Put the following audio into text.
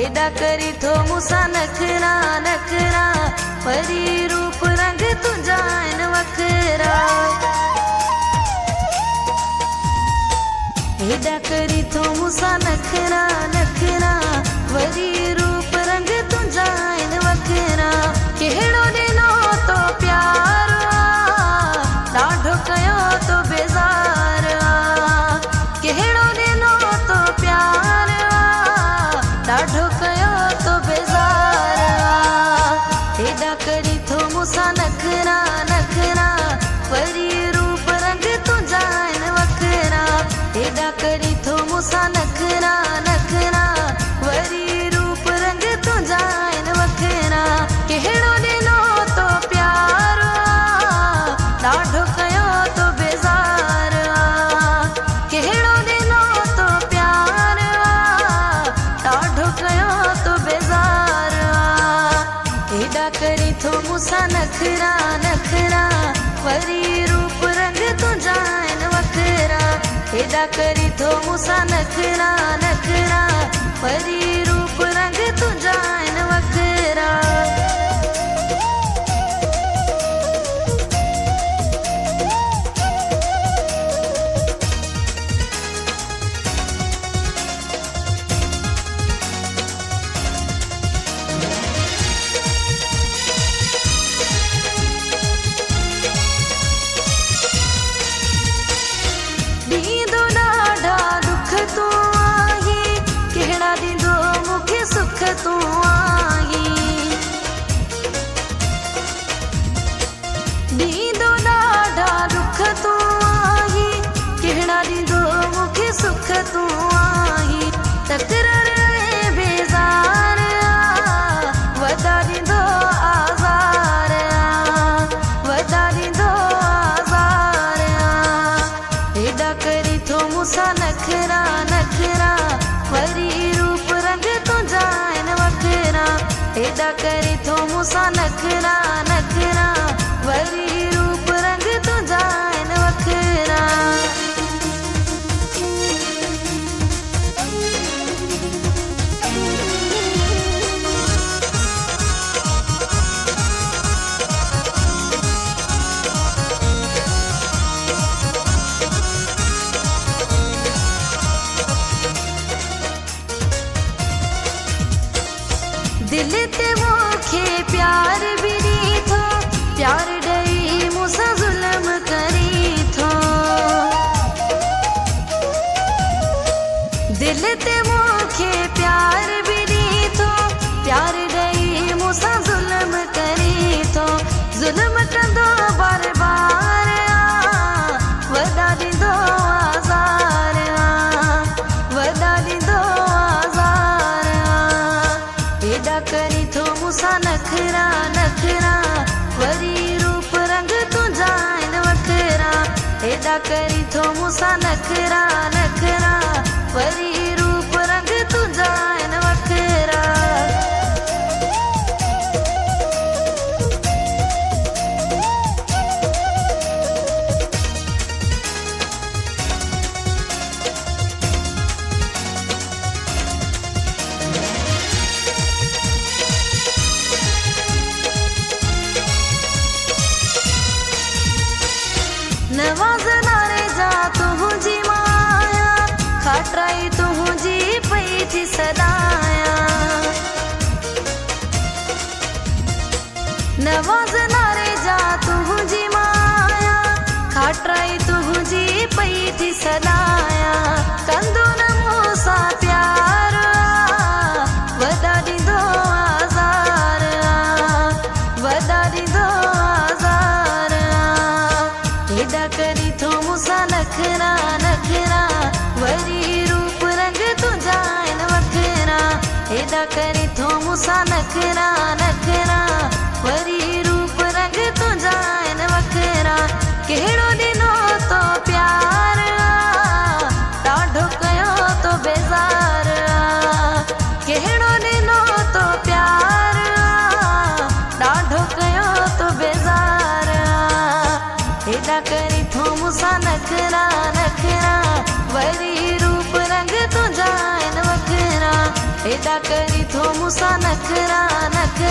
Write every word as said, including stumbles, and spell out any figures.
हेॾा करी थो मूंसां नखरा नखरा वरी रूप रंग तुंहिंजा आहिनि वखरा हेॾा करी थो मूंसां नखरा नखरा वरी रूप रंग तुंहिंजा आहिनि वखरा कहिड़ो ॾिनो तो प्यार ॾाढो कयो तो बेज़ार कहिड़ो ॾिनो तो प्यार ॾाढो कयो तो बेज़ार हेॾा करी थो मूंसां नखरा नखरा वरी रूप रंग तुंहिंजा आहिनि वखरा हेॾा करी थो मूंसां नखरा नखरा वरी रूप रंग तुंहिंजा आहिनि वखरा कहिड़ो ॾिनो तो प्यार ॾाढो कयो तो बेज़ार कहिड़ो ॾिनो तो प्यार ॾाढो कयो तो बेज़ार हेॾा करी थो मूंसां नखरा नखरा वरी रूप रंग तुंहिंजा आहिनि वखरा हेॾा करी थो मूंसां नखरा नखरा वरी रूप रंग तुंहिंजा आहिनि वखरा ॾींदो ॾाढा दुख तूं आहीं कहिड़ा ॾींदो मूंखे सुख तूं आहीं ॾींदो ॾाढा दुख तूं आहीं कहिड़ा ॾींदो मूंखे सुख तूं आहीं तकरार ऐं बेज़ार वॾा ॾींदो आज़ार वॾा ॾींदो आज़ार हेॾा करी थो मूंसां नखरा नखरा वरी रूप रंग तुंहिंजा आहिनि वखरा हेॾा करी थो मूंसां नखरा नखरा वरी रूप रंग तुंहिंजा आहिनि वखरा दिल ते मूंखे प्यार बि ॾीथो प्यार ॾेई मूंसां ज़ुल्म करी थो दिल ते मूंखे प्यार बि ॾीथो प्यार ॾेई मूंसां ज़ुल्म करी थो ज़ुल्म कंदो बार बार वॾा ॾींदो आज़ार वॾा ॾींदो आज़ार हेॾा करी थो मूंसां नखरा नखरा वरी रूप रंग तुंहिंजा आहिनि वखरा हेॾा करी थो मूंसां नखरा नखरा वरी रूप रंग तुंहिंजा आहिनि वखरा नवाज़नारे जा तुंहिंजी माया खाटराई तुंहिंजी पई थी सदाया नवाज़नारे जा तुंहिंजी माया खाटराई तुंहिंजी पई थी सदाया कंदो न मूंसां प्यार वॾा ॾींदो आज़ार वॾा ॾींदो आज़ार हेॾा करी थो मूंसां नखरा नखरा वरी रूप रंग तुंहिंजा आहिनि वखरा हेॾा करी थो मूंसां नखरा नखरा वरी रूप रंग तुंहिंजा आहिनि वखरा कहिड़ो ॾिनो तो प्यार ॾाढो कयो तो बेज़ार कहिड़ो ॾिनो तो प्यार ॾाढो कयो तो बेज़ार हेॾा करी थो मूंसां नखरा नखरा वरी रूप रंग तुंहिंजा आहिनि वखरा हेॾा करी थो मूंसां नखरा नखरा